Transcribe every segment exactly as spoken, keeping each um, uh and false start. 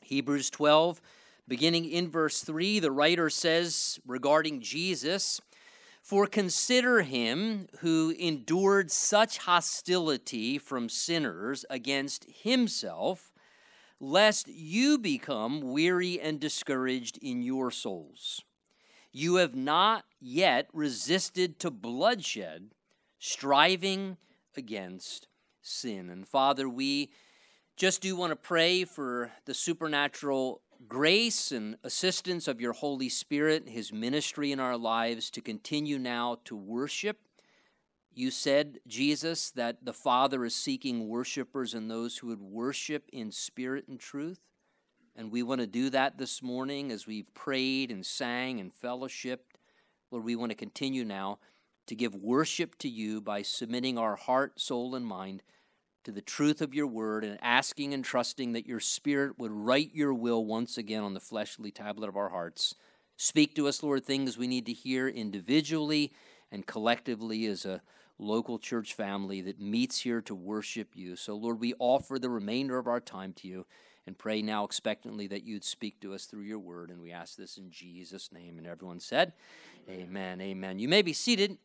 Hebrews twelve, beginning in verse three, the writer says regarding Jesus, "For consider him who endured such hostility from sinners against himself, lest you become weary and discouraged in your souls. You have not yet resisted to bloodshed, striving against sin." And Father, we just do want to pray for the supernatural grace and assistance of your Holy Spirit, his ministry in our lives to continue now to worship. You said, Jesus, that the Father is seeking worshipers and those who would worship in spirit and truth. And we want to do that this morning as we've prayed and sang and fellowshiped. Lord, we want to continue now to give worship to you by submitting our heart, soul, and mind to the truth of your word and asking and trusting that your Spirit would write your will once again on the fleshly tablet of our hearts. Speak to us, Lord, things we need to hear individually and collectively as a local church family that meets here to worship you. So, Lord, we offer the remainder of our time to you and pray now expectantly that you'd speak to us through your word. And we ask this in Jesus' name. And everyone said, amen, amen. You may be seated.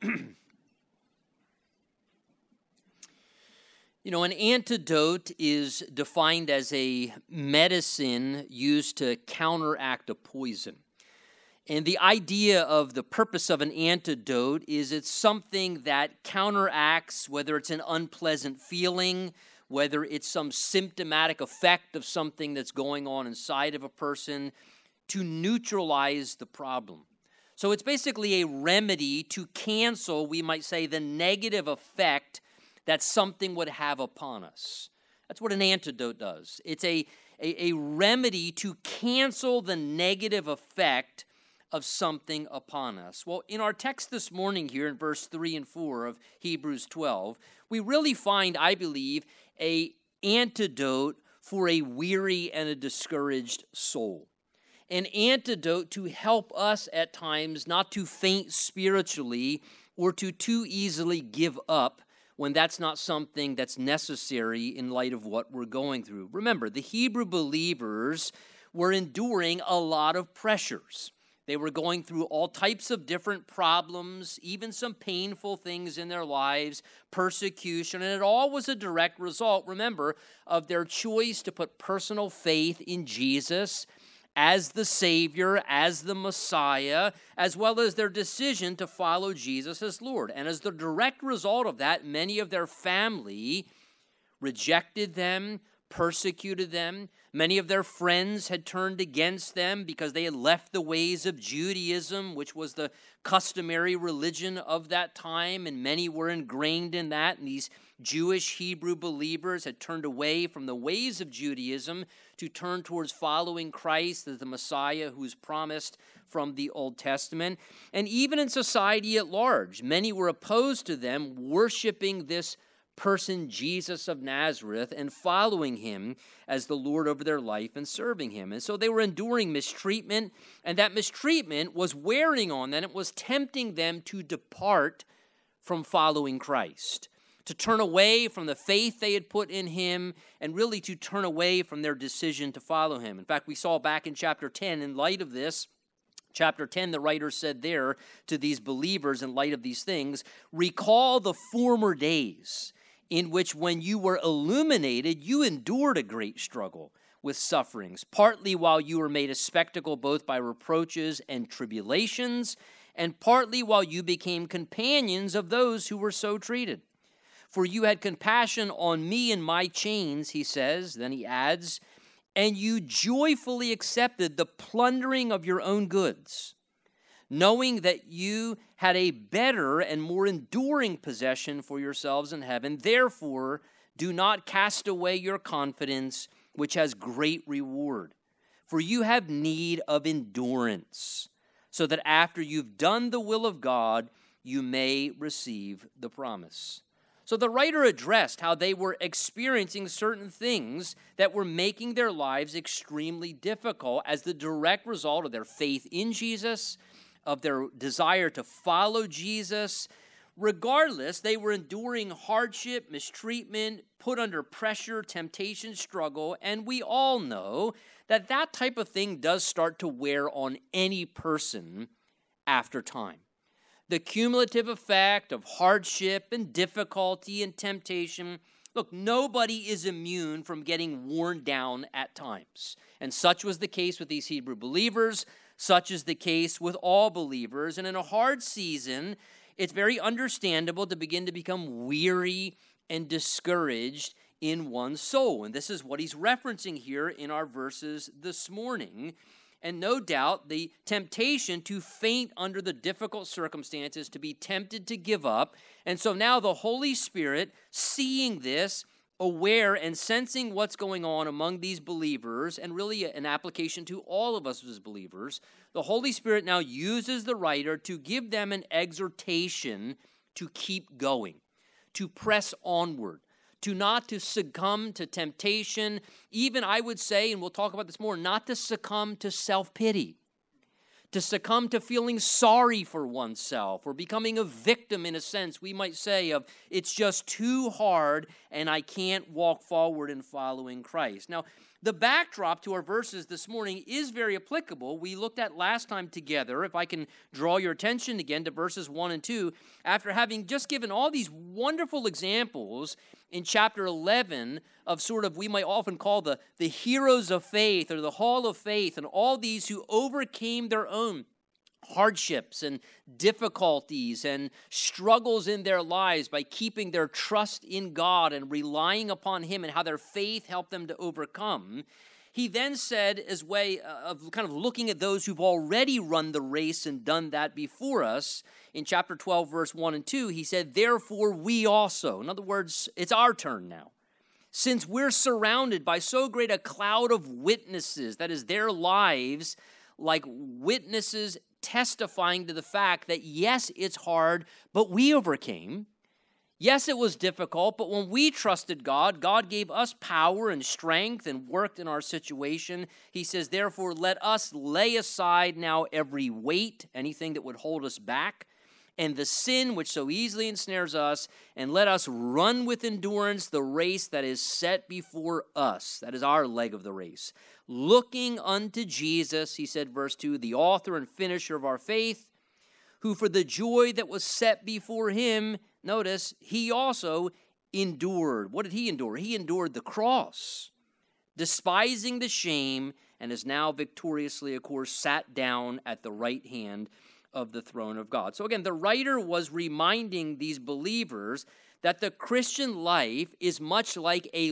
You know, an antidote is defined as a medicine used to counteract a poison. And the idea of the purpose of an antidote is it's something that counteracts, whether it's an unpleasant feeling, whether it's some symptomatic effect of something that's going on inside of a person, to neutralize the problem. So it's basically a remedy to cancel, we might say, the negative effect that something would have upon us. That's what an antidote does. It's a, a, a remedy to cancel the negative effect of something upon us. Well, in our text this morning here in verse three and four of Hebrews twelve, we really find, I believe, a antidote for a weary and a discouraged soul. An antidote to help us at times not to faint spiritually or to too easily give up when that's not something that's necessary in light of what we're going through. Remember, the Hebrew believers were enduring a lot of pressures. They were going through all types of different problems, even some painful things in their lives, persecution, and it all was a direct result, remember, of their choice to put personal faith in Jesus as the Savior, as the Messiah, as well as their decision to follow Jesus as Lord. And as the direct result of that, many of their family rejected them, persecuted them. Many of their friends had turned against them because they had left the ways of Judaism, which was the customary religion of that time, and many were ingrained in that. And these Jewish Hebrew believers had turned away from the ways of Judaism to turn towards following Christ as the Messiah who was promised from the Old Testament. And even in society at large, many were opposed to them worshiping this person, Jesus of Nazareth, and following him as the Lord over their life and serving him. And so they were enduring mistreatment, and that mistreatment was wearing on them. It was tempting them to depart from following Christ, to turn away from the faith they had put in him, and really to turn away from their decision to follow him. In fact, we saw back in chapter ten, in light of this, chapter ten, the writer said there to these believers in light of these things, "Recall the former days in which when you were illuminated, you endured a great struggle with sufferings, partly while you were made a spectacle both by reproaches and tribulations, and partly while you became companions of those who were so treated. For you had compassion on me in my chains," he says, then he adds, "and you joyfully accepted the plundering of your own goods, knowing that you had a better and more enduring possession for yourselves in heaven. Therefore, do not cast away your confidence, which has great reward. For you have need of endurance, so that after you've done the will of God, you may receive the promise." So the writer addressed how they were experiencing certain things that were making their lives extremely difficult as the direct result of their faith in Jesus, of their desire to follow Jesus, regardless, they were enduring hardship, mistreatment, put under pressure, temptation, struggle, and we all know that that type of thing does start to wear on any person after time. The cumulative effect of hardship and difficulty and temptation. Look, nobody is immune from getting worn down at times. And such was the case with these Hebrew believers. Such is the case with all believers. And in a hard season, it's very understandable to begin to become weary and discouraged in one's soul. And this is what he's referencing here in our verses this morning. And no doubt the temptation to faint under the difficult circumstances, to be tempted to give up. And so now the Holy Spirit, seeing this, aware and sensing what's going on among these believers, and really an application to all of us as believers, the Holy Spirit now uses the writer to give them an exhortation to keep going, to press onward, to not to succumb to temptation, even I would say, and we'll talk about this more, not to succumb to self-pity, to succumb to feeling sorry for oneself or becoming a victim in a sense, we might say, of it's just too hard and I can't walk forward in following Christ. Now, the backdrop to our verses this morning is very applicable. We looked at last time together, if I can draw your attention again to verses one and two, after having just given all these wonderful examples in chapter eleven of sort of, we might often call the, the heroes of faith or the hall of faith, and all these who overcame their own hardships and difficulties and struggles in their lives by keeping their trust in God and relying upon Him, and how their faith helped them to overcome. He then said, as way of kind of looking at those who've already run the race and done that before us, in chapter twelve, verse one and two, he said, therefore we also. In other words, it's our turn now. Since we're surrounded by so great a cloud of witnesses, that is, their lives like witnesses testifying to the fact that, yes, it's hard, but we overcame. Yes, it was difficult, but when we trusted God, God gave us power and strength and worked in our situation. He says, therefore, let us lay aside now every weight, anything that would hold us back, and the sin which so easily ensnares us, and let us run with endurance the race that is set before us. That is our leg of the race. Looking unto Jesus, he said, verse two, the author and finisher of our faith, who for the joy that was set before him, notice, he also endured. What did he endure? He endured the cross, despising the shame, and is now victoriously, of course, sat down at the right hand of the throne of God. So again, the writer was reminding these believers that the Christian life is much like a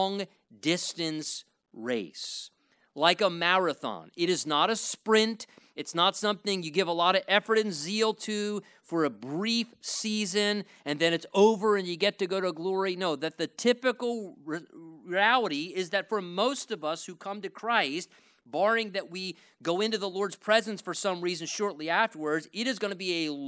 long-distance race, like a marathon. It is not a sprint. It's not something you give a lot of effort and zeal to for a brief season, and then it's over and you get to go to glory. No, that the typical re- reality is that for most of us who come to Christ, barring that we go into the Lord's presence for some reason shortly afterwards, it is going to be a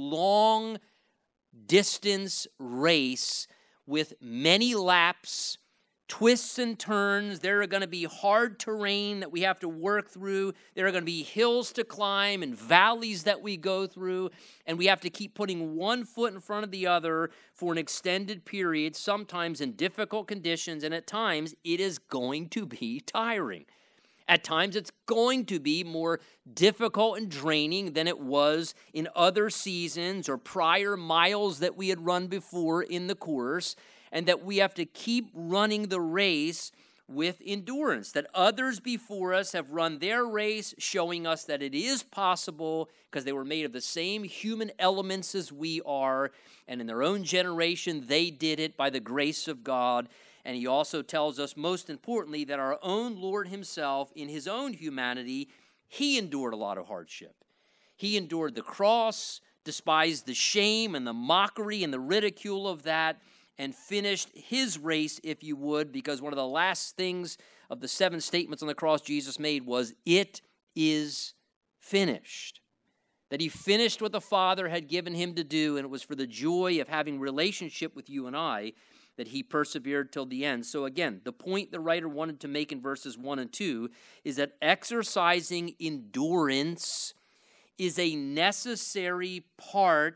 long-distance race with many laps, twists and turns. There are going to be hard terrain that we have to work through. There are going to be hills to climb and valleys that we go through, and we have to keep putting one foot in front of the other for an extended period, sometimes in difficult conditions, and at times it is going to be tiring. At times, it's going to be more difficult and draining than it was in other seasons or prior miles that we had run before in the course, and that we have to keep running the race with endurance, that others before us have run their race, showing us that it is possible because they were made of the same human elements as we are, and in their own generation, they did it by the grace of God. And he also tells us, most importantly, that our own Lord himself, in his own humanity, he endured a lot of hardship. He endured the cross, despised the shame and the mockery and the ridicule of that, and finished his race, if you would, because one of the last things of the seven statements on the cross Jesus made was, it is finished. That he finished what the Father had given him to do, and it was for the joy of having relationship with you and I that he persevered till the end. So again, the point the writer wanted to make in verses one and two is that exercising endurance is a necessary part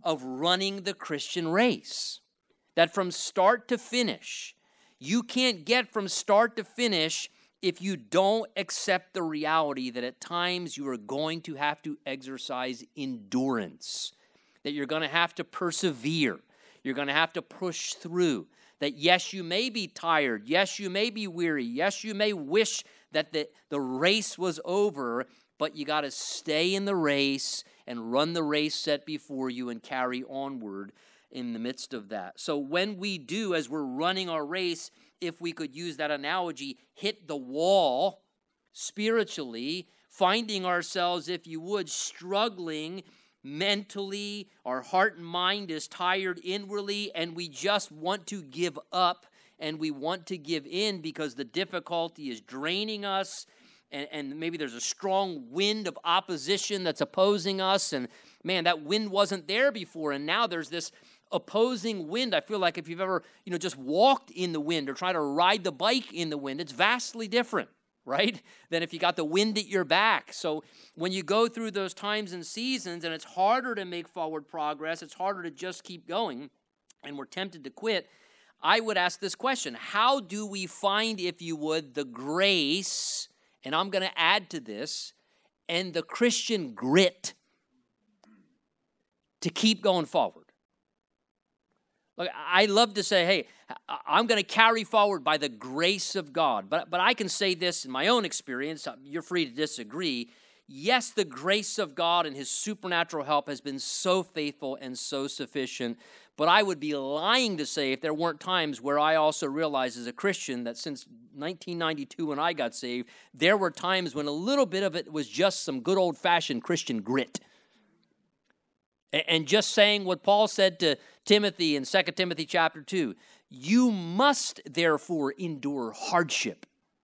of running the Christian race. That from start to finish, you can't get from start to finish if you don't accept the reality that at times you are going to have to exercise endurance, that you're going to have to persevere, you're going to have to push through, that yes, you may be tired, yes, you may be weary, yes, you may wish that the, the race was over, but you got to stay in the race and run the race set before you and carry onward in the midst of that. So when we do, as we're running our race, if we could use that analogy, hit the wall spiritually, finding ourselves, if you would, struggling mentally, our heart and mind is tired inwardly, and we just want to give up and we want to give in because the difficulty is draining us, and, and maybe there's a strong wind of opposition that's opposing us, and man, that wind wasn't there before, and now there's this opposing wind. I feel like if you've ever, you know, just walked in the wind or tried to ride the bike in the wind, it's vastly different, right, than if you got the wind at your back. So when you go through those times and seasons and it's harder to make forward progress, it's harder to just keep going, and we're tempted to quit, I would ask this question: how do we find, if you would, the grace, and I'm going to add to this, and the Christian grit to keep going forward? Look, I love to say, hey, I'm going to carry forward by the grace of God. But, but I can say this in my own experience. You're free to disagree. Yes, the grace of God and his supernatural help has been so faithful and so sufficient. But I would be lying to say if there weren't times where I also realized as a Christian that since nineteen ninety-two when I got saved, there were times when a little bit of it was just some good old-fashioned Christian grit. And just saying what Paul said to Timothy in Second Timothy chapter two, you must therefore endure hardship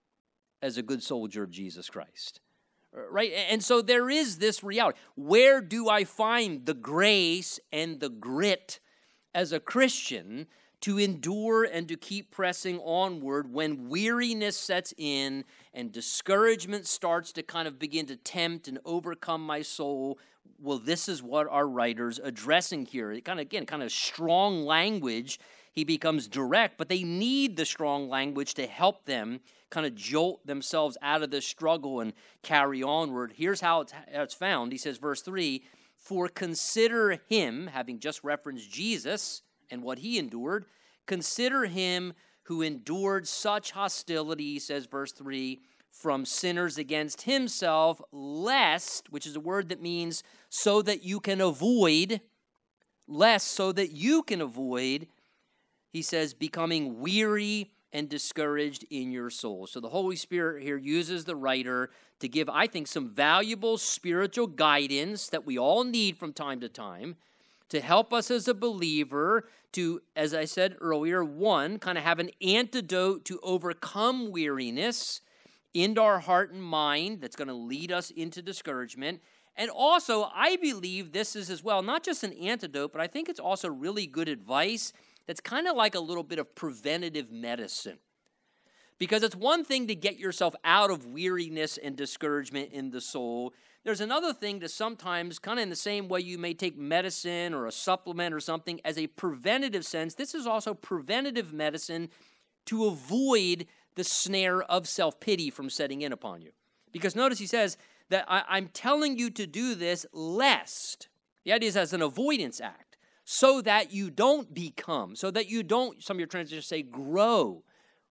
as a good soldier of Jesus Christ. Right? And so there is this reality. Where do I find the grace and the grit as a Christian to endure and to keep pressing onward when weariness sets in and discouragement starts to kind of begin to tempt and overcome my soul? Well, this is what our writer's addressing here. It kind of, again, kind of strong language. He becomes direct, but they need the strong language to help them kind of jolt themselves out of this struggle and carry onward. Here's how it's, how it's found. He says, verse three, for consider him, having just referenced Jesus and what he endured, consider him who endured such hostility, says verse three, from sinners against himself, lest, which is a word that means so that you can avoid, lest so that you can avoid, he says, becoming weary and discouraged in your soul. So the Holy Spirit here uses the writer to give, I think, some valuable spiritual guidance that we all need from time to time to help us as a believer to, as I said earlier, one, kind of have an antidote to overcome weariness into our heart and mind that's going to lead us into discouragement. And also, I believe this is as well, not just an antidote, but I think it's also really good advice that's kind of like a little bit of preventative medicine. Because it's one thing to get yourself out of weariness and discouragement in the soul. There's another thing to sometimes, kind of in the same way you may take medicine or a supplement or something, as a preventative sense, this is also preventative medicine to avoid the snare of self-pity from setting in upon you. Because notice he says that I, I'm telling you to do this lest, the idea is as an avoidance act, so that you don't become, so that you don't, some of your translations say, grow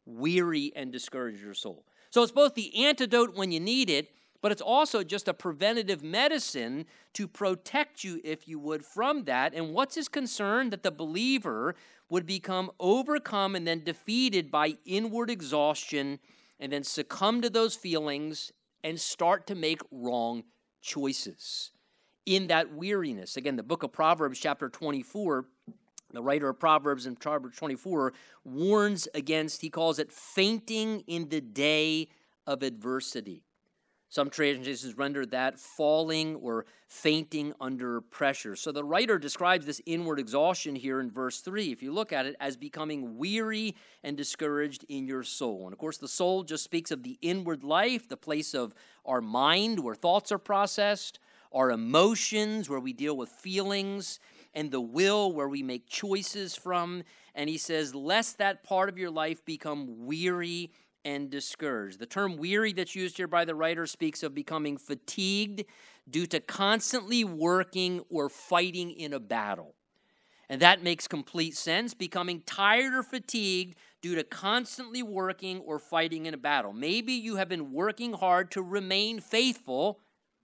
weary and discourage your soul. So it's both the antidote when you need it, but it's also just a preventative medicine to protect you, if you would, from that. And what's his concern? That the believer would become overcome and then defeated by inward exhaustion and then succumb to those feelings and start to make wrong choices in that weariness. Again, the book of Proverbs, chapter twenty-four, the writer of Proverbs in Proverbs twenty-four warns against, he calls it fainting in the day of adversity. Some translations render that falling or fainting under pressure. So the writer describes this inward exhaustion here in verse three, if you look at it, as becoming weary and discouraged in your soul. And of course, the soul just speaks of the inward life, the place of our mind where thoughts are processed, our emotions where we deal with feelings, and the will, where we make choices from. And he says, lest that part of your life become weary and discouraged. The term weary that's used here by the writer speaks of becoming fatigued due to constantly working or fighting in a battle. And that makes complete sense, becoming tired or fatigued due to constantly working or fighting in a battle. Maybe you have been working hard to remain faithful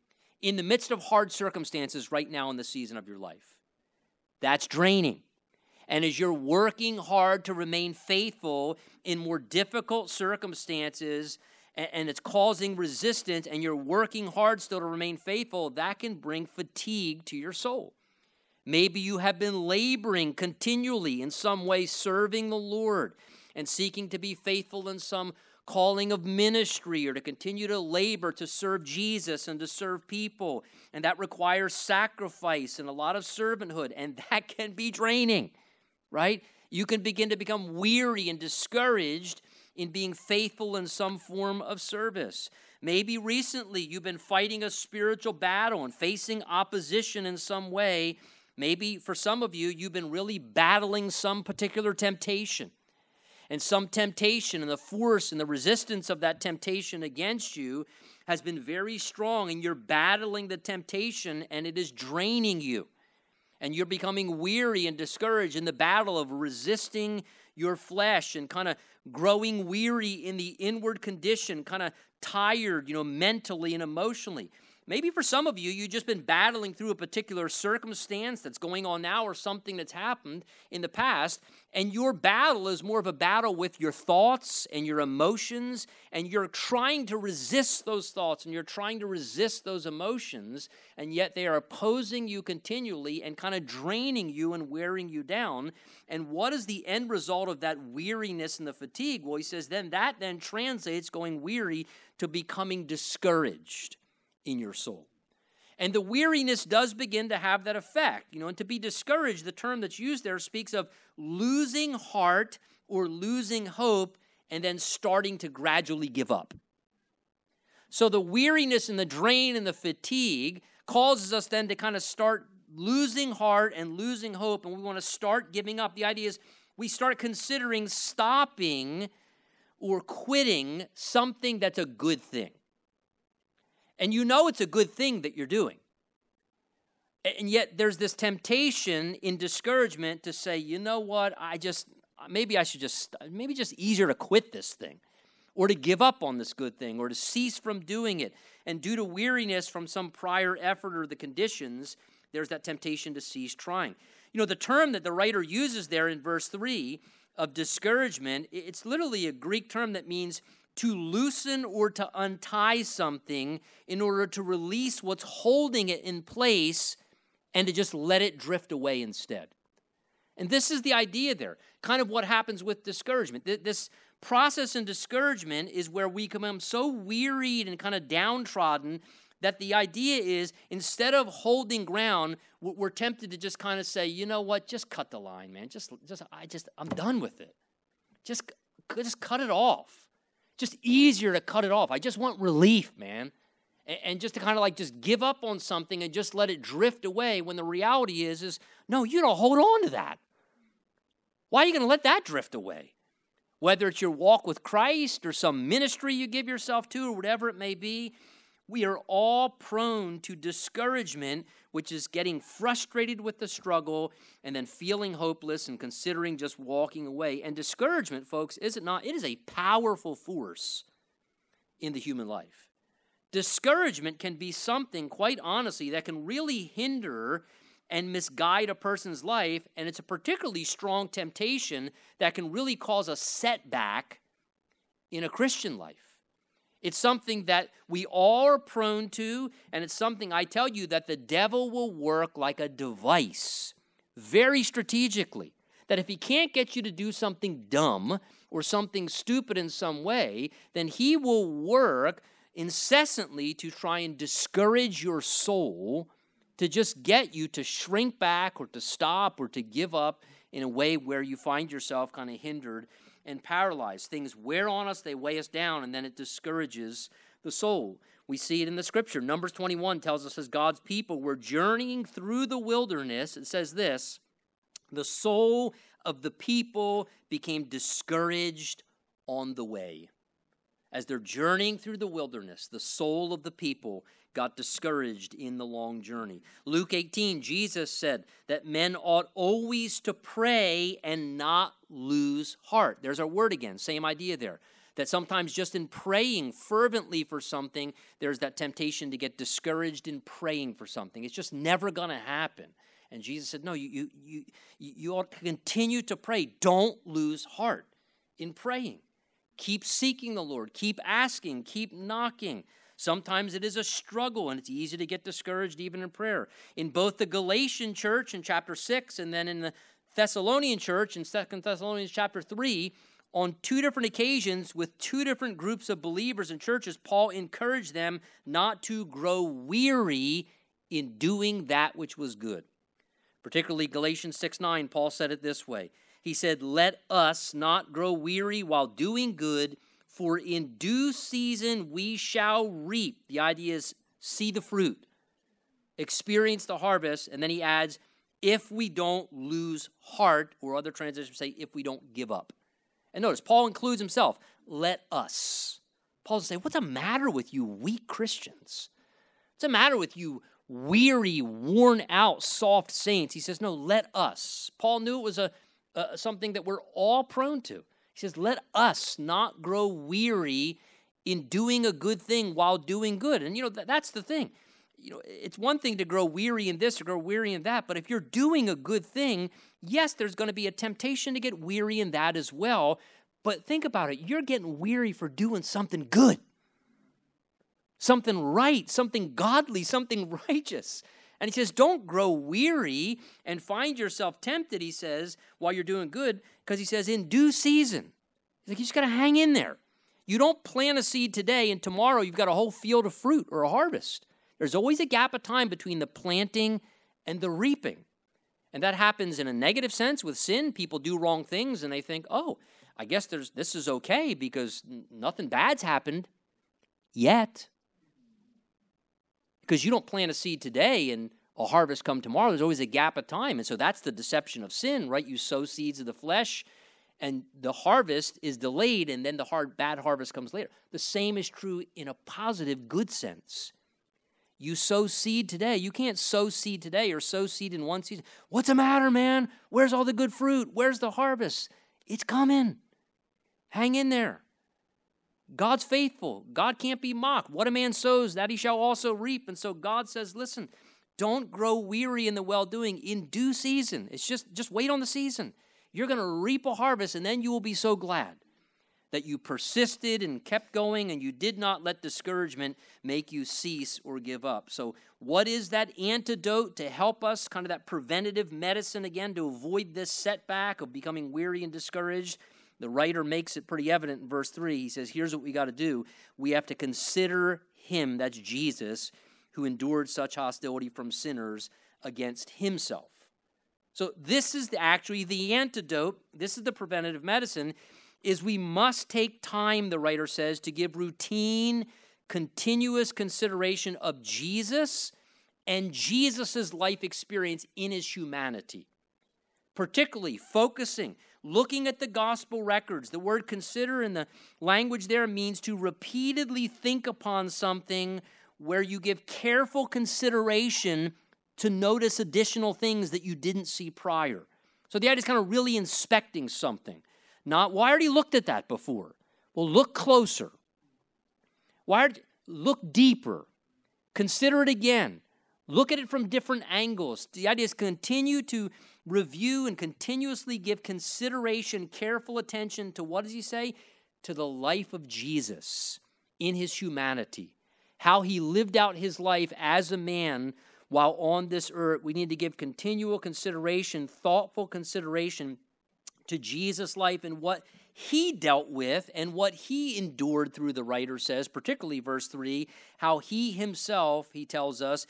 in the midst of hard circumstances right now in the season of your life. That's draining. And as you're working hard to remain faithful in more difficult circumstances, and it's causing resistance, and you're working hard still to remain faithful, that can bring fatigue to your soul. Maybe you have been laboring continually in some way, serving the Lord and seeking to be faithful in some calling of ministry, or to continue to labor to serve Jesus and to serve people. And that requires sacrifice and a lot of servanthood, and that can be draining, right? You can begin to become weary and discouraged in being faithful in some form of service. Maybe recently you've been fighting a spiritual battle and facing opposition in some way. Maybe for some of you, you've been really battling some particular temptation. And some temptation and the force and the resistance of that temptation against you has been very strong, and you're battling the temptation, and it is draining you. And you're becoming weary and discouraged in the battle of resisting your flesh and kind of growing weary in the inward condition, kind of tired, you know, mentally and emotionally. Maybe for some of you, you've just been battling through a particular circumstance that's going on now, or something that's happened in the past, and your battle is more of a battle with your thoughts and your emotions, and you're trying to resist those thoughts, and you're trying to resist those emotions, and yet they are opposing you continually and kind of draining you and wearing you down. And what is the end result of that weariness and the fatigue? Well, he says, then that then translates, going weary, to becoming discouraged in your soul. And the weariness does begin to have that effect. You know, and to be discouraged, the term that's used there speaks of losing heart or losing hope and then starting to gradually give up. So the weariness and the drain and the fatigue causes us then to kind of start losing heart and losing hope, and we want to start giving up. The idea is we start considering stopping or quitting something that's a good thing. And you know it's a good thing that you're doing. And yet there's this temptation in discouragement to say, you know what, I just, maybe I should just, maybe just easier to quit this thing, or to give up on this good thing, or to cease from doing it. And due to weariness from some prior effort or the conditions, there's that temptation to cease trying. You know, the term that the writer uses there in verse three of discouragement, it's literally a Greek term that means to loosen or to untie something in order to release what's holding it in place and to just let it drift away instead. And this is the idea there, kind of what happens with discouragement. This process in discouragement is where we become so wearied and kind of downtrodden that the idea is, instead of holding ground, we're tempted to just kind of say, you know what, just cut the line, man. Just, just, I just, I'm done with it. Just, just cut it off. Just easier to cut it off. I just want relief, man. And, and just to kind of like just give up on something and just let it drift away, when the reality is, is no, you don't hold on to that. Why are you going to let that drift away? Whether it's your walk with Christ or some ministry you give yourself to or whatever it may be, we are all prone to discouragement, which is getting frustrated with the struggle and then feeling hopeless and considering just walking away. And discouragement, folks, is it not? It is a powerful force in the human life. Discouragement can be something, quite honestly, that can really hinder and misguide a person's life, and it's a particularly strong temptation that can really cause a setback in a Christian life. It's something that we all are prone to, and it's something, I tell you, that the devil will work like a device, very strategically, that if he can't get you to do something dumb or something stupid in some way, then he will work incessantly to try and discourage your soul, to just get you to shrink back or to stop or to give up in a way where you find yourself kind of hindered and paralyzed. Things wear on us, they weigh us down, and then it discourages the soul. We see it in the scripture. Numbers twenty-one tells us as God's people were journeying through the wilderness. It says this, the soul of the people became discouraged on the way. As they're journeying through the wilderness, the soul of the people got discouraged in the long journey. Luke eighteen, Jesus said that men ought always to pray and not lose heart. There's our word again, same idea there. That sometimes just in praying fervently for something, there's that temptation to get discouraged in praying for something. It's just never going to happen. And Jesus said, no, you, you, you, you ought to continue to pray. Don't lose heart in praying. Keep seeking the Lord. Keep asking. Keep knocking. Sometimes it is a struggle, and it's easy to get discouraged even in prayer. In both the Galatian church in chapter six and then in the Thessalonian church in Second Thessalonians chapter three, on two different occasions with two different groups of believers and churches, Paul encouraged them not to grow weary in doing that which was good. Particularly Galatians six nine, Paul said it this way. He said, let us not grow weary while doing good, for in due season we shall reap. The idea is see the fruit, experience the harvest, and then he adds, if we don't lose heart, or other translations say, if we don't give up. And notice, Paul includes himself, let us. Paul says, what's the matter with you weak Christians? What's the matter with you weary, worn out, soft saints? He says, no, let us. Paul knew it was a Uh, something that we're all prone to. He says, let us not grow weary in doing a good thing while doing good. And, you know, th- that's the thing. You know, it's one thing to grow weary in this or grow weary in that, but if you're doing a good thing, yes, there's going to be a temptation to get weary in that as well. But think about it. You're getting weary for doing something good, something right, something godly, something righteous. And he says, don't grow weary and find yourself tempted, he says, while you're doing good, because he says, in due season. He's like, you just got to hang in there. You don't plant a seed today, and tomorrow you've got a whole field of fruit or a harvest. There's always a gap of time between the planting and the reaping. And that happens in a negative sense with sin. People do wrong things, and they think, oh, I guess there's this is okay because nothing bad's happened yet. Because you don't plant a seed today and a harvest come tomorrow. There's always a gap of time. And so that's the deception of sin, right? You sow seeds of the flesh and the harvest is delayed and then the hard, bad harvest comes later. The same is true in a positive, good sense. You sow seed today. You can't sow seed today or sow seed in one season. What's the matter, man? Where's all the good fruit? Where's the harvest? It's coming. Hang in there. God's faithful. God can't be mocked. What a man sows, that he shall also reap. And so God says, listen, don't grow weary in the well-doing. In due season, it's just, just wait on the season. You're going to reap a harvest, and then you will be so glad that you persisted and kept going, and you did not let discouragement make you cease or give up. So what is that antidote to help us, kind of that preventative medicine, again, to avoid this setback of becoming weary and discouraged? The writer makes it pretty evident in verse three. He says, here's what we got to do. We have to consider him, that's Jesus, who endured such hostility from sinners against himself. So this is the, actually the antidote. This is the preventative medicine, is we must take time, the writer says, to give routine, continuous consideration of Jesus and Jesus' life experience in his humanity. Particularly focusing, looking at the gospel records. The word consider in the language there means to repeatedly think upon something where you give careful consideration to notice additional things that you didn't see prior. So the idea is kind of really inspecting something. Not, well, I already looked at that before. Well, look closer. Why? Look deeper. Consider it again. Look at it from different angles. The idea is continue to review and continuously give consideration, careful attention to, what does he say? To the life of Jesus in his humanity. How he lived out his life as a man while on this earth. We need to give continual consideration, thoughtful consideration to Jesus' life and what he dealt with and what he endured through, the writer says, particularly verse three, how he himself, he tells us,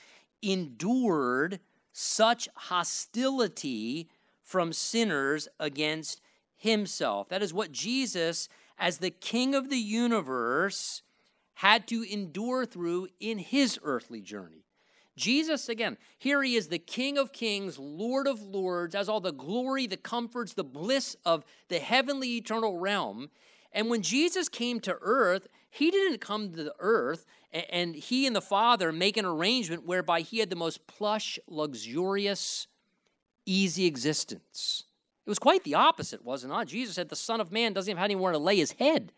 endured such hostility from sinners against himself. That is what Jesus, as the King of the universe, had to endure through in his earthly journey. Jesus, again, here he is the King of kings, Lord of lords, has all the glory, the comforts, the bliss of the heavenly eternal realm. And when Jesus came to earth, he didn't come to the earth and he and the Father make an arrangement whereby he had the most plush, luxurious, easy existence. It was quite the opposite, wasn't it? Jesus said the Son of Man doesn't even have anywhere to lay his head.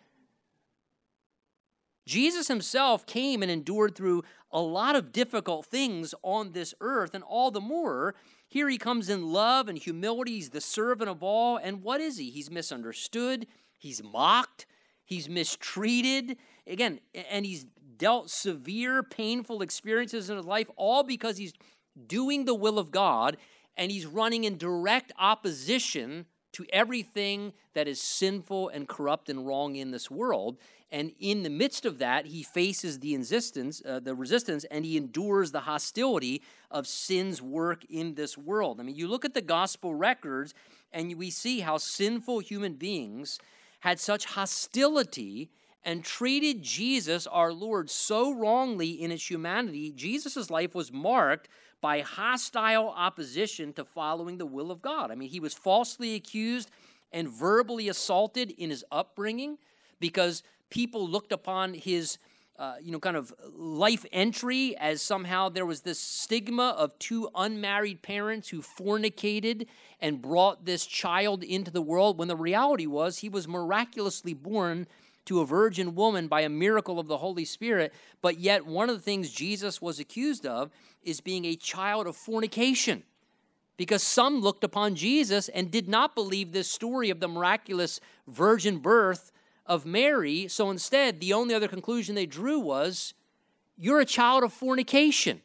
Jesus himself came and endured through a lot of difficult things on this earth, and all the more, here he comes in love and humility. He's the servant of all, and what is he? He's misunderstood, he's mocked, he's mistreated, again, and he's dealt severe, painful experiences in his life, all because he's doing the will of God, and he's running in direct opposition to everything that is sinful and corrupt and wrong in this world. And in the midst of that, he faces the resistance, uh, the resistance, and he endures the hostility of sin's work in this world. I mean, you look at the gospel records, and we see how sinful human beings had such hostility and treated Jesus, our Lord, so wrongly in his humanity. Jesus' life was marked by hostile opposition to following the will of God. I mean, he was falsely accused and verbally assaulted in his upbringing because people looked upon his, uh, you know, kind of life entry as somehow there was this stigma of two unmarried parents who fornicated and brought this child into the world, when the reality was he was miraculously born to a virgin woman by a miracle of the Holy Spirit. But yet one of the things Jesus was accused of is being a child of fornication, because some looked upon Jesus and did not believe this story of the miraculous virgin birth of Mary. So instead, the only other conclusion they drew was, you're a child of fornication.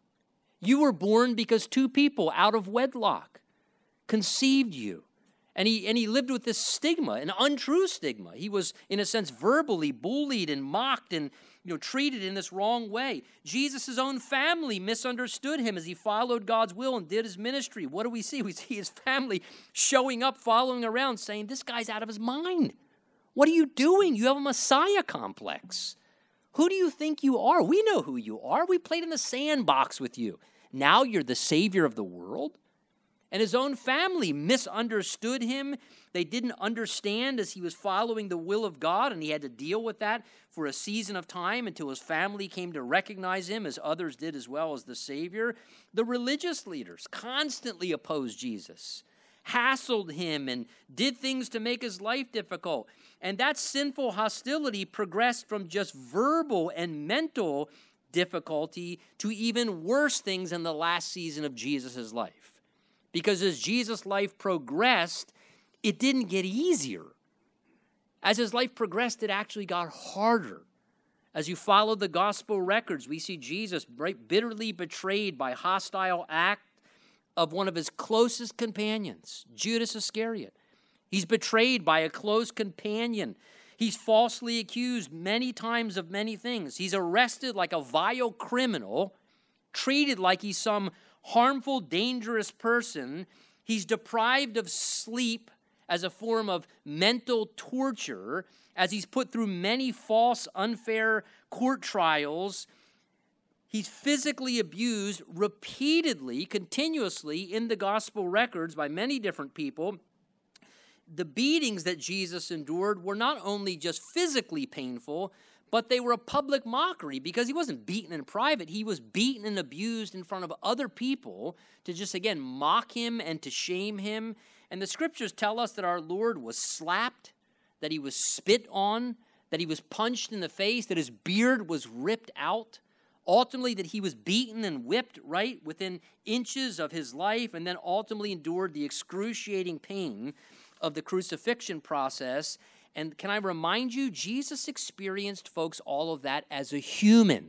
You were born because two people out of wedlock conceived you. And he, and he lived with this stigma, an untrue stigma. He was, in a sense, verbally bullied and mocked and, you know, treated in this wrong way. Jesus' own family misunderstood him as he followed God's will and did his ministry. What do we see? We see his family showing up, following around, saying, this guy's out of his mind. What are you doing? You have a Messiah complex. Who do you think you are? We know who you are. We played in the sandbox with you. Now you're the Savior of the world? And his own family misunderstood him. They didn't understand as he was following the will of God, and he had to deal with that for a season of time until his family came to recognize him, as others did as well, as the Savior. The religious leaders constantly opposed Jesus, hassled him, and did things to make his life difficult. And that sinful hostility progressed from just verbal and mental difficulty to even worse things in the last season of Jesus' life. Because as Jesus' life progressed, it didn't get easier. As his life progressed, it actually got harder. As you follow the gospel records, we see Jesus bitterly betrayed by hostile act of one of his closest companions, Judas Iscariot. He's betrayed by a close companion. He's falsely accused many times of many things. He's arrested like a vile criminal, treated like he's some harmful, dangerous person. He's deprived of sleep as a form of mental torture, as he's put through many false, unfair court trials. He's physically abused repeatedly, continuously in the gospel records by many different people. The beatings that Jesus endured were not only just physically painful, but they were a public mockery, because he wasn't beaten in private. He was beaten and abused in front of other people to just, again, mock him and to shame him. And the scriptures tell us that our Lord was slapped, that he was spit on, that he was punched in the face, that his beard was ripped out. Ultimately, that he was beaten and whipped right within inches of his life, and then ultimately endured the excruciating pain of the crucifixion process. And can I remind you, Jesus experienced, folks, all of that as a human,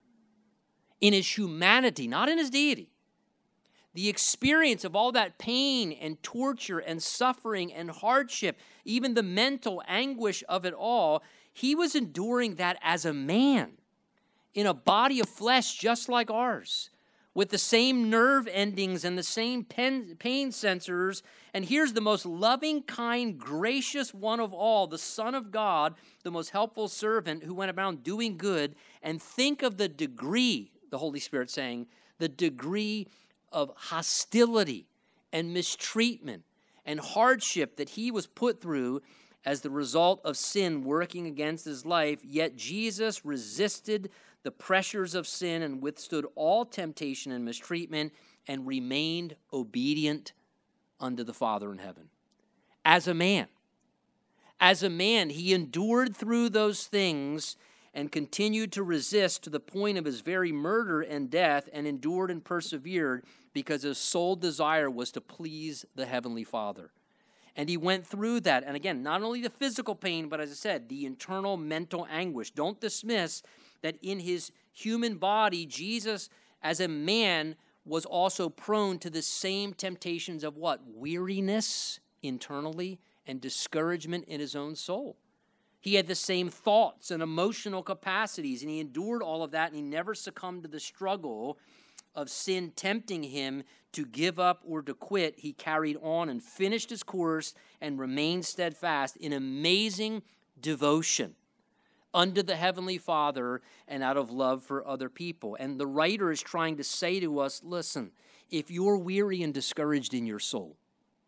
in his humanity, not in his deity. The experience of all that pain and torture and suffering and hardship, even the mental anguish of it all, he was enduring that as a man in a body of flesh just like ours. with the same nerve endings and the same pen, pain sensors. And here's the most loving, kind, gracious one of all, the Son of God, the most helpful servant who went about doing good. And think of the degree, the Holy Spirit saying, the degree of hostility and mistreatment and hardship that he was put through as the result of sin working against his life. Yet Jesus resisted the pressures of sin and withstood all temptation and mistreatment and remained obedient unto the Father in heaven. As a man, as a man, he endured through those things and continued to resist to the point of his very murder and death, and endured and persevered because his sole desire was to please the Heavenly Father. And he went through that. And again, not only the physical pain, but as I said, the internal mental anguish. Don't dismiss that in his human body, Jesus, as a man, was also prone to the same temptations of what? Weariness internally and discouragement in his own soul. He had the same thoughts and emotional capacities, and he endured all of that, and he never succumbed to the struggle of sin tempting him to give up or to quit. He carried on and finished his course and remained steadfast in amazing devotion unto the Heavenly Father and out of love for other people. And the writer is trying to say to us, listen, if you're weary and discouraged in your soul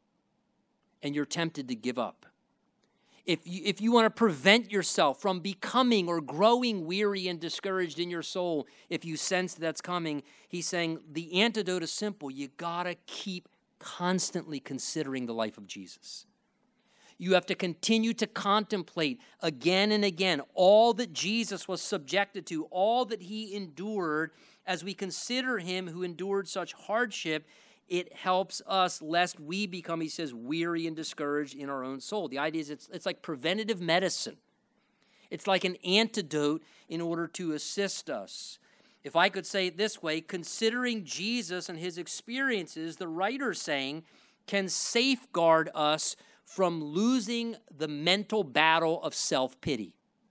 and you're tempted to give up, If you, if you want to prevent yourself from becoming or growing weary and discouraged in your soul, if you sense that's coming, he's saying the antidote is simple. You got to keep constantly considering the life of Jesus. You have to continue to contemplate again and again all that Jesus was subjected to, all that he endured. As we consider him who endured such hardship, it helps us lest we become, he says, weary and discouraged in our own soul. The idea is it's, it's like preventative medicine. It's like an antidote in order to assist us. If I could say it this way, considering Jesus and his experiences, the writer saying, can safeguard us from losing the mental battle of self-pity.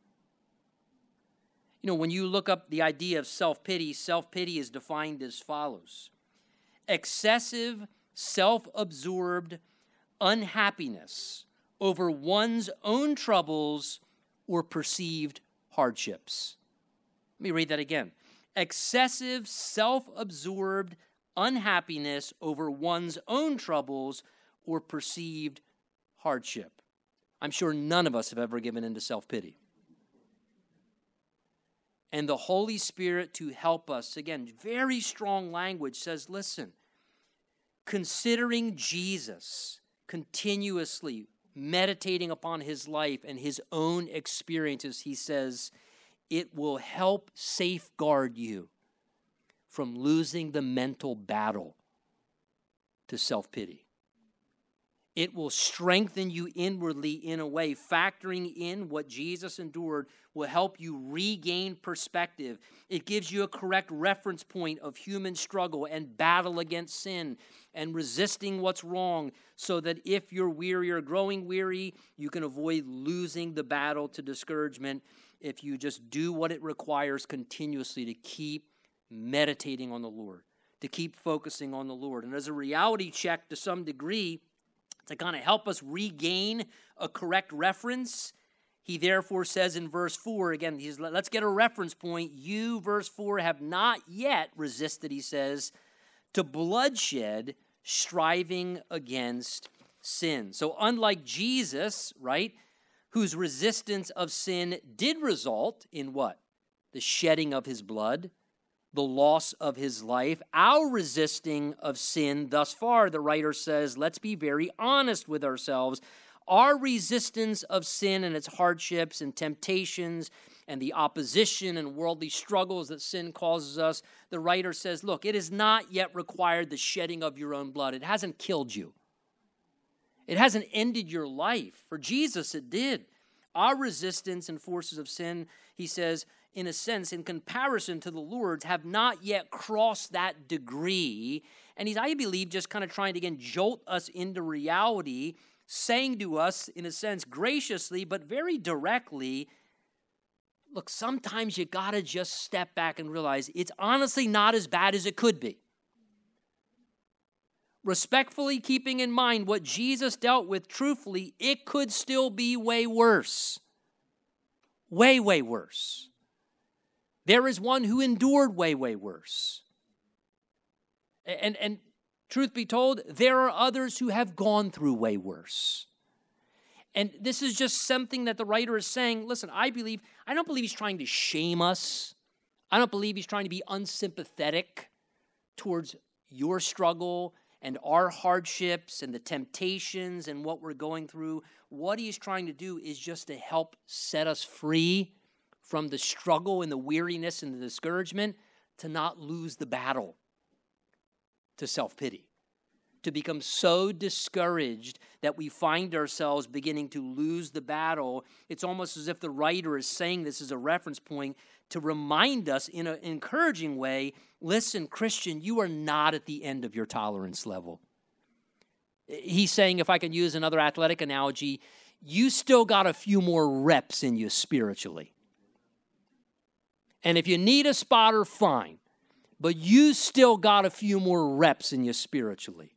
You know, when you look up the idea of self-pity, self-pity is defined as follows: excessive, self-absorbed unhappiness over one's own troubles or perceived hardships. Let me read that again. Excessive, self-absorbed unhappiness over one's own troubles or perceived hardship. I'm sure none of us have ever given in to self-pity. And the Holy Spirit, to help us, again, very strong language, says, listen, considering Jesus, continuously meditating upon his life and his own experiences, he says, it will help safeguard you from losing the mental battle to self-pity. It will strengthen you inwardly in a way. Factoring in what Jesus endured will help you regain perspective. It gives you a correct reference point of human struggle and battle against sin and resisting what's wrong, so that if you're weary or growing weary, you can avoid losing the battle to discouragement if you just do what it requires continuously to keep meditating on the Lord, to keep focusing on the Lord. And as a reality check to some degree, to kind of help us regain a correct reference, he therefore says in verse four, again, he's, let's get a reference point. You, verse four, have not yet resisted, he says, to bloodshed, striving against sin. So unlike Jesus, right, whose resistance of sin did result in what? The shedding of his blood, the loss of his life. Our resisting of sin thus far, the writer says, let's be very honest with ourselves. Our resistance of sin and its hardships and temptations and the opposition and worldly struggles that sin causes us, the writer says, look, it has not yet required the shedding of your own blood. It hasn't killed you. It hasn't ended your life. For Jesus, it did. Our resistance and forces of sin, he says, in a sense, in comparison to the Lord's, have not yet crossed that degree. And he's, I believe, just kind of trying to, again, jolt us into reality, saying to us, in a sense, graciously, but very directly, look, sometimes you got to just step back and realize it's honestly not as bad as it could be. respectfully keeping in mind what Jesus dealt with truthfully, it could still be way worse. Way, way worse. There is one who endured way, way worse. And, and truth be told, there are others who have gone through way worse. And this is just something that the writer is saying. Listen, I believe, I don't believe he's trying to shame us. I don't believe he's trying to be unsympathetic towards your struggle and our hardships and the temptations and what we're going through. What he's trying to do is just to help set us free from the struggle and the weariness and the discouragement, to not lose the battle to self-pity, to become so discouraged that we find ourselves beginning to lose the battle. It's almost as if the writer is saying this as a reference point to remind us in an encouraging way, listen, Christian, you are not at the end of your tolerance level. He's saying, if I can use another athletic analogy, you still got a few more reps in you spiritually. And if you need a spotter, fine. But you still got a few more reps in you spiritually.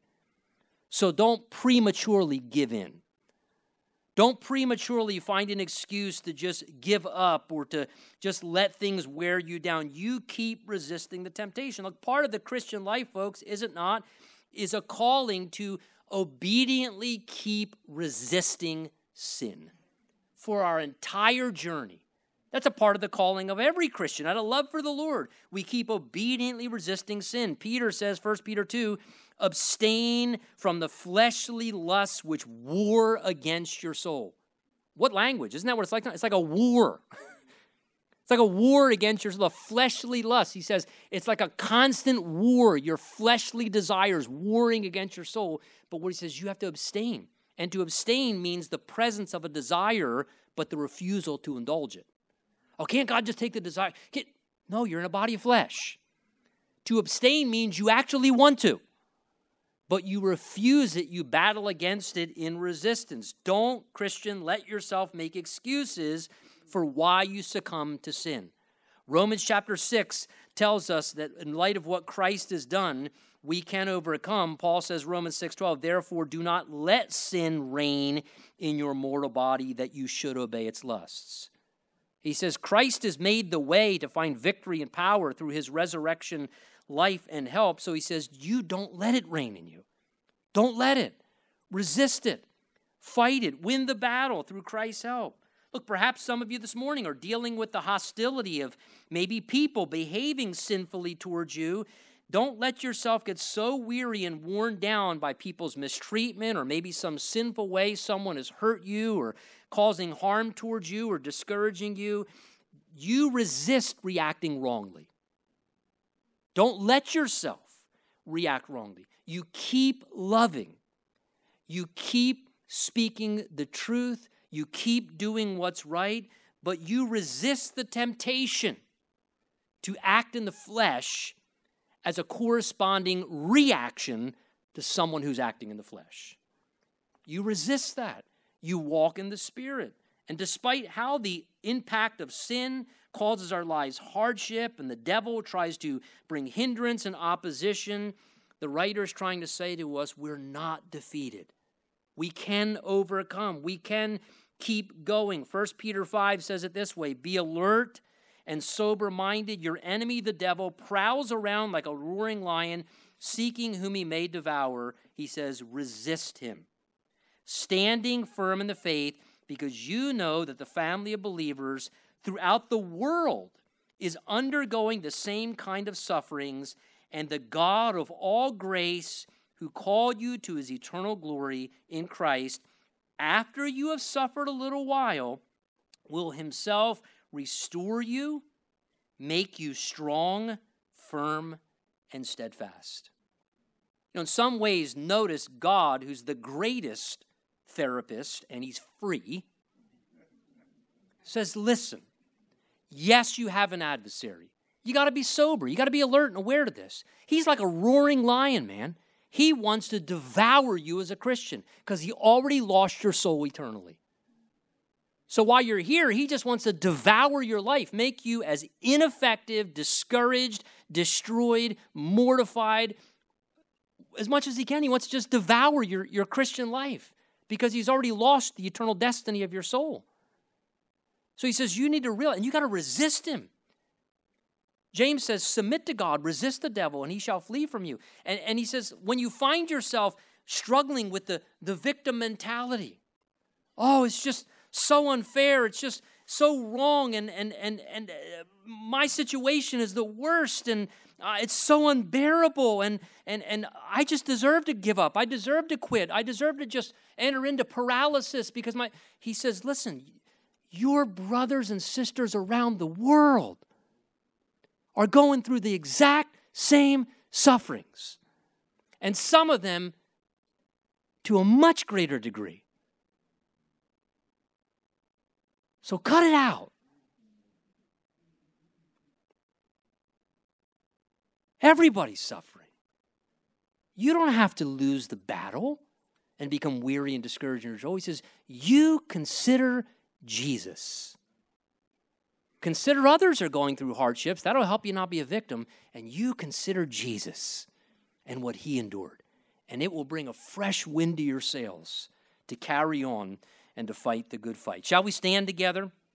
So don't prematurely give in. Don't prematurely find an excuse to just give up or to just let things wear you down. You keep resisting the temptation. Look, part of the Christian life, folks, is it not, is a calling to obediently keep resisting sin for our entire journey. That's a part of the calling of every Christian. Out of love for the Lord, we keep obediently resisting sin. Peter says, First Peter two, abstain from the fleshly lusts which war against your soul. What language? Isn't that what it's like? It's like a war. It's like a war against your soul, the fleshly lusts. He says it's like a constant war, your fleshly desires warring against your soul. But what he says, you have to abstain. And to abstain means the presence of a desire, but the refusal to indulge it. Oh, can't God just take the desire? Can't, no, you're in a body of flesh. To abstain means you actually want to, but you refuse it. You battle against it in resistance. Don't, Christian, let yourself make excuses for why you succumb to sin. Romans chapter six tells us that in light of what Christ has done, we can overcome. Paul says, Romans six twelve, therefore do not let sin reign in your mortal body that you should obey its lusts. He says Christ has made the way to find victory and power through his resurrection, life, and help. So he says, you don't let it reign in you. Don't let it. Resist it. Fight it. Win the battle through Christ's help. Look, perhaps some of you this morning are dealing with the hostility of maybe people behaving sinfully towards you. Don't let yourself get so weary and worn down by people's mistreatment or maybe some sinful way someone has hurt you or causing harm towards you or discouraging you. You resist reacting wrongly. Don't let yourself react wrongly. You keep loving. You keep speaking the truth. You keep doing what's right, but you resist the temptation to act in the flesh as a corresponding reaction to someone who's acting in the flesh. You resist that. You walk in the Spirit. And despite how the impact of sin causes our lives hardship and the devil tries to bring hindrance and opposition, the writer is trying to say to us, we're not defeated. We can overcome. We can keep going. First Peter five says it this way, be alert and sober-minded. Your enemy, the devil, prowls around like a roaring lion, seeking whom he may devour. He says, resist him, standing firm in the faith, because you know that the family of believers throughout the world is undergoing the same kind of sufferings, and the God of all grace, who called you to his eternal glory in Christ, after you have suffered a little while, will himself restore you, make you strong, firm, and steadfast. You know, in some ways, notice God, who's the greatest therapist, and he's free, says, listen, yes, you have an adversary. You got to be sober. You got to be alert and aware to this. He's like a roaring lion, man. He wants to devour you as a Christian because he already lost your soul eternally. So while you're here, he just wants to devour your life, make you as ineffective, discouraged, destroyed, mortified, as much as he can. He wants to just devour your, your Christian life because he's already lost the eternal destiny of your soul. So he says, you need to realize, and you got to resist him. James says, submit to God, resist the devil, and he shall flee from you. And, and he says, when you find yourself struggling with the, the victim mentality, oh, it's just so unfair, it's just so wrong, and and and and uh, my situation is the worst, and uh, it's so unbearable, and and and I just deserve to give up. I deserve to quit. I deserve to just enter into paralysis because my. He says, listen, your brothers and sisters around the world are going through the exact same sufferings, and some of them to a much greater degree. So cut it out. Everybody's suffering. You don't have to lose the battle and become weary and discouraged in your joy. He says, you consider Jesus. Consider others are going through hardships. That'll help you not be a victim. And you consider Jesus and what he endured. And it will bring a fresh wind to your sails to carry on and to fight the good fight. Shall we stand together?